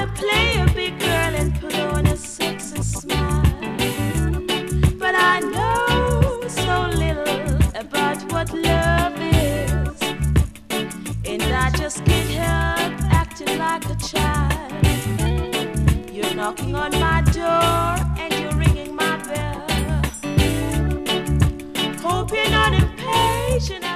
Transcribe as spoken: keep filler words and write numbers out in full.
to play a big girl and put on a sexy smile. But I know so little about what love is, and I just can't help acting like a child. You're knocking on my door and you're ringing my bell. Hope you're not impatient.